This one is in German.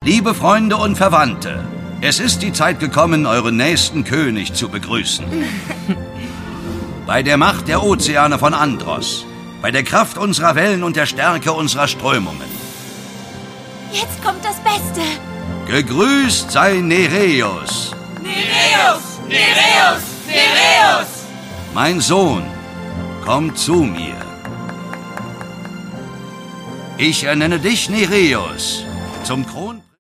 Liebe Freunde und Verwandte, es ist die Zeit gekommen, euren nächsten König zu begrüßen. Bei der Macht der Ozeane von Andros, bei der Kraft unserer Wellen und der Stärke unserer Strömungen. Jetzt kommt das Beste. Gegrüßt sei Nereus. Nereus! Nereus! Nereus! Mein Sohn, komm zu mir. Ich ernenne dich Nereus zum Kronprinzen.